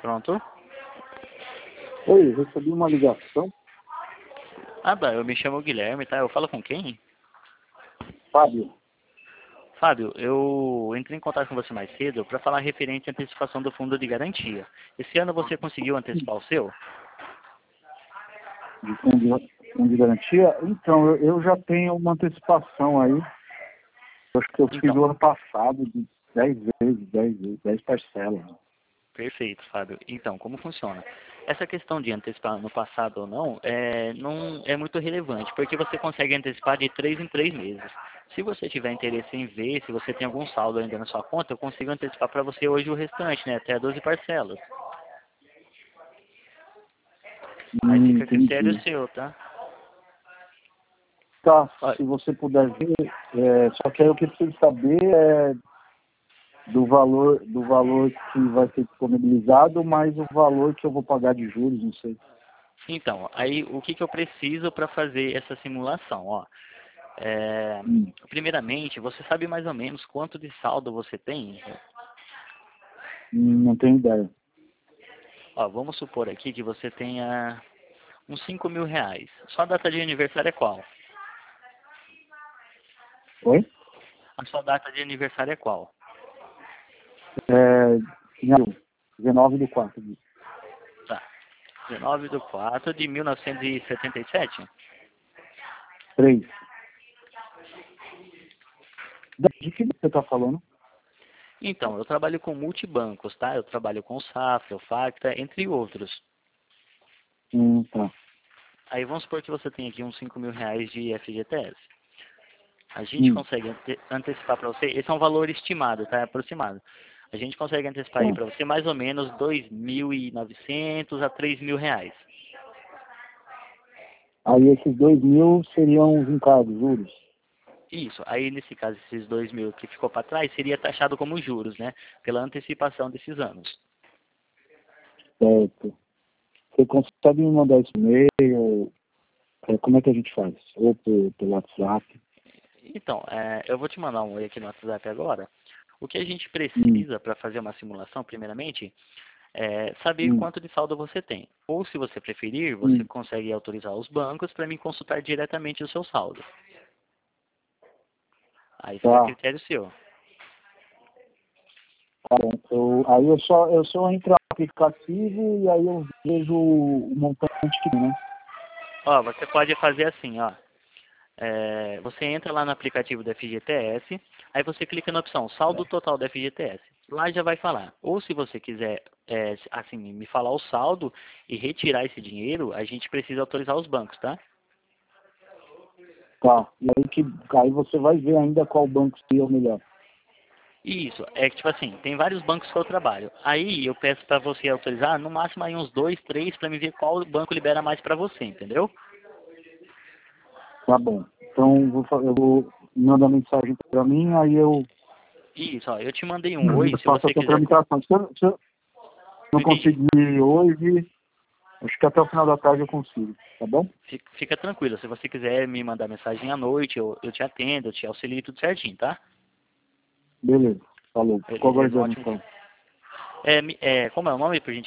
Pronto? Oi, recebi uma ligação. Eu me chamo Guilherme, tá? Eu falo com quem? Fábio. Fábio, eu entrei em contato com você mais cedo para falar referente à antecipação do fundo de garantia. Esse ano você conseguiu antecipar o seu? De fundo de garantia? Então, eu já tenho uma antecipação aí. Acho que eu fiz Então, o ano passado de 10 vezes, 10 parcelas. perfeito, Fábio. Então, como funciona? Essa questão de antecipar no passado ou não é muito relevante, porque você consegue antecipar de 3 em 3 meses. Se você tiver interesse em ver, se você tem algum saldo ainda na sua conta, eu consigo antecipar para você hoje o restante, né? Até 12 parcelas. Aí fica a critério Entendi. seu, tá? Tá, Ó, se você puder ver, só que aí o que eu preciso saber é do valor que vai ser disponibilizado, mais o valor que eu vou pagar de juros, não sei. então, aí o que eu preciso para fazer essa simulação, ó? Primeiramente, você sabe mais ou menos quanto de saldo você tem? Não tenho ideia. Ó, vamos supor aqui que você tenha uns 5 mil reais. Sua data de aniversário é qual? Oi? A sua data de aniversário é qual? Não, 19/4. Tá. 19/4 de 1977? 3. De que você está falando? Então, eu trabalho com multibancos, tá? Eu trabalho com o Safra, o Facta, entre outros. Tá. Aí vamos supor que você tem aqui uns 5 mil reais de FGTS. A gente Hum, consegue antecipar para você, esse é um valor estimado, tá? É aproximado. A gente consegue antecipar aí tá. para você mais ou menos 2.900 a 3 mil reais. Aí esses 2.000 seriam os encargos, juros. Isso, aí nesse caso esses 2 mil que ficou para trás seria taxado como juros, né? Pela antecipação desses anos. Certo. Você consegue me mandar esse e-mail? Como é que a gente faz? Ou pelo WhatsApp? Então, eu vou te mandar um oi aqui no WhatsApp agora. O que a gente Hum, precisa para fazer uma simulação, primeiramente, é saber hum, quanto de saldo você tem. Ou, se você preferir, você hum. consegue autorizar os bancos para me consultar diretamente o seu saldo. Aí fica a Tá. critério seu. Tá bom. Aí eu só entro no aplicativo e aí eu vejo o montante que tem, né? Ó, você pode fazer assim, ó. Você entra lá no aplicativo da FGTS, aí você clica na opção saldo total da FGTS. Lá já vai falar. Ou, se você quiser, assim, me falar o saldo e retirar esse dinheiro, a gente precisa autorizar os bancos, tá? Tá. E aí você vai ver ainda qual banco seria o melhor. Isso, é que tipo assim, tem vários bancos que eu trabalho. Aí eu peço para você autorizar, no máximo aí uns 2, 3, para me ver qual banco libera mais para você, entendeu? Tá bom. Então eu vou mandar mensagem para mim, aí eu Isso, ó, eu te mandei um oi, se faço você essa quiser. tramitação. Se eu não Não entendi. conseguir hoje, acho que até o final da tarde eu consigo, tá bom? Fica tranquilo, se você quiser me mandar mensagem à noite, eu te atendo, eu te auxilio tudo certinho, tá? Beleza. Falou. Fico Beleza, um aguardando ótimo dia. então. Como é o nome, por gentileza?